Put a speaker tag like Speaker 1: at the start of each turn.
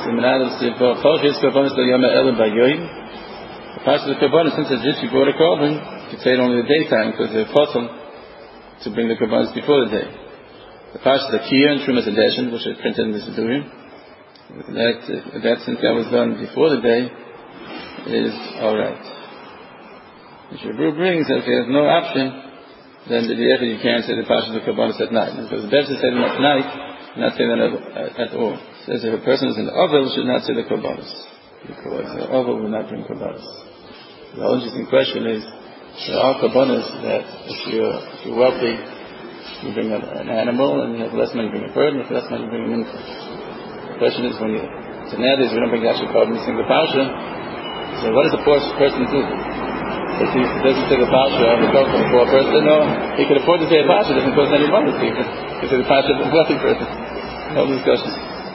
Speaker 1: Pasha the Karbanis, since the Jews brought a Korban, you could say it only the daytime because they're possible to bring the Karbanis before the day. The Pasha the Kiyah and Trumas Adeshin, which are printed in the Siddurim, that since that was done before the day, is alright. If your brew brings that if he has no option, then you can't say the Pasha the Karbanis at night. Because the best is said at night, not say that at all. It says if a person is in the Ovel, should not say the Karbanis. Because the Ovel will not bring Karbanis. The whole interesting question is, there are Karbanis that if you're wealthy, you bring an animal, and you have less money, you bring a bird, and if less money, you bring an infant. The question is, so nowadays we don't bring the actual Karban, we sing the Pasha, so what does a poor person do? If he doesn't say the Pasha on the go for the poor person, no, he can afford to say a Pasha, it doesn't cost any money to people. He can say the Pasha of a wealthy person. No discussion.